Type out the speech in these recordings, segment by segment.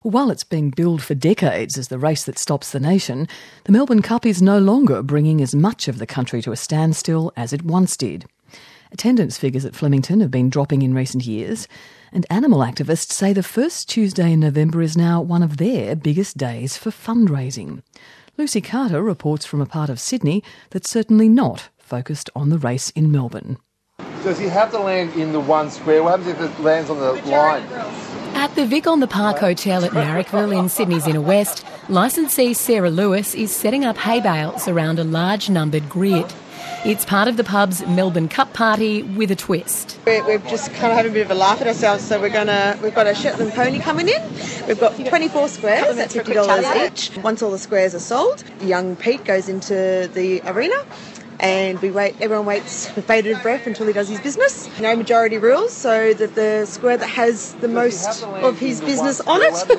While it's been billed for decades as the race that stops the nation, the Melbourne Cup is no longer bringing as much of the country to a standstill as it once did. Attendance figures at Flemington have been dropping in recent years, and animal activists say the first Tuesday in November is now one of their biggest days for fundraising. Lucy Carter reports from a part of Sydney that's certainly not focused on the race in Melbourne. Does he have to land in the one square? What happens if it lands on the line? At the Vic on the Park Hotel at Marrickville in Sydney's inner west, licensee Sarah Lewis is setting up hay bales around a large numbered grid. It's part of the pub's Melbourne Cup party with a twist. We're just kind of having a bit of a laugh at ourselves, so we've got a Shetland pony coming in. We've got 24 squares at $50 each. Once all the squares are sold, young Pete goes into the arena. And everyone waits with bated breath until he does his business. No majority rules, so that the square that has the most of his business on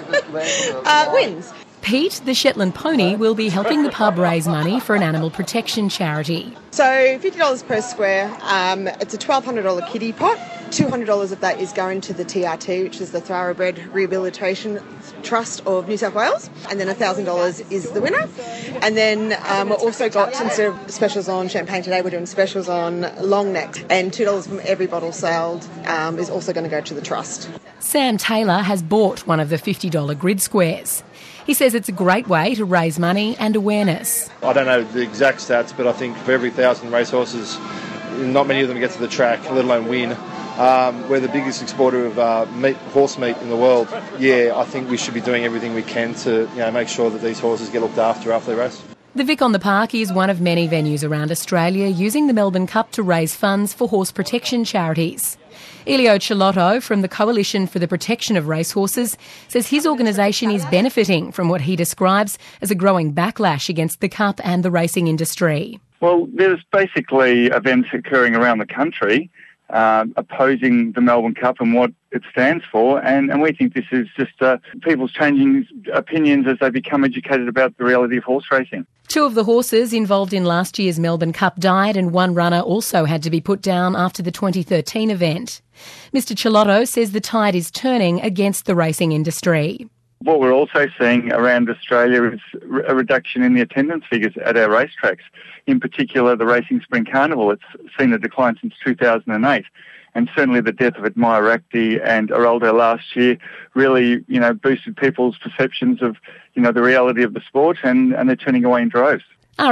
it wins. Pete, the Shetland pony, will be helping the pub raise money for an animal protection charity. So $50 per square, it's a $1,200 kiddie pot. $200 of that is going to the TRT, which is the Thoroughbred Rehabilitation Trust of New South Wales, and then $1,000 is the winner. And then we've also got, instead of specials on champagne today, we're doing specials on long neck, and $2 from every bottle sold is also going to go to the trust. Sam Taylor has bought one of the $50 grid squares. He says it's a great way to raise money and awareness. I don't know the exact stats, but I think for every 1,000 racehorses, not many of them get to the track, let alone win. We're the biggest exporter of horse meat in the world. Yeah, I think we should be doing everything we can to make sure that these horses get looked after they race. The Vic on the Park is one of many venues around Australia using the Melbourne Cup to raise funds for horse protection charities. Elio Chalotto from the Coalition for the Protection of Racehorses says his organisation is benefiting from what he describes as a growing backlash against the Cup and the racing industry. Well, there's basically events occurring around the country opposing the Melbourne Cup and what it stands for, and we think this is just people's changing opinions as they become educated about the reality of horse racing. Two of the horses involved in last year's Melbourne Cup died, and one runner also had to be put down after the 2013 event. Mr. Chalotto says the tide is turning against the racing industry. What we're also seeing around Australia is a reduction in the attendance figures at our racetracks. In particular, the Racing Spring Carnival, it's seen a decline since 2008. And certainly the death of Admire Rakti and Araldo last year really, boosted people's perceptions of, the reality of the sport, and they're turning away in droves.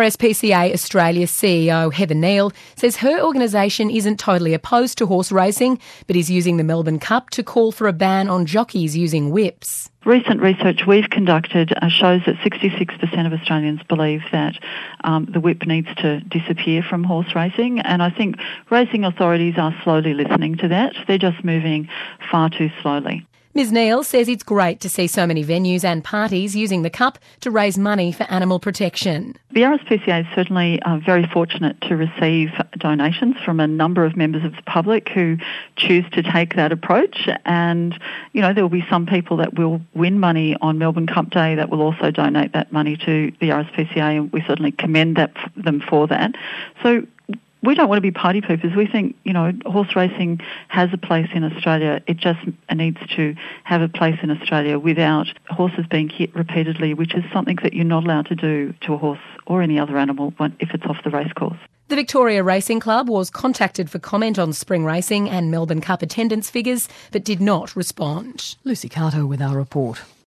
RSPCA Australia's CEO Heather Neal says her organisation isn't totally opposed to horse racing, but is using the Melbourne Cup to call for a ban on jockeys using whips. Recent research we've conducted shows that 66% of Australians believe that the whip needs to disappear from horse racing, and I think racing authorities are slowly listening to that. They're just moving far too slowly. Ms Neal says it's great to see so many venues and parties using the Cup to raise money for animal protection. The RSPCA is certainly very fortunate to receive donations from a number of members of the public who choose to take that approach, and there will be some people that will win money on Melbourne Cup Day that will also donate that money to the RSPCA, and we certainly commend them for that. So we don't want to be party poopers. We think, horse racing has a place in Australia. It just needs to have a place in Australia without horses being hit repeatedly, which is something that you're not allowed to do to a horse or any other animal if it's off the racecourse. The Victoria Racing Club was contacted for comment on spring racing and Melbourne Cup attendance figures, but did not respond. Lucy Carter with our report.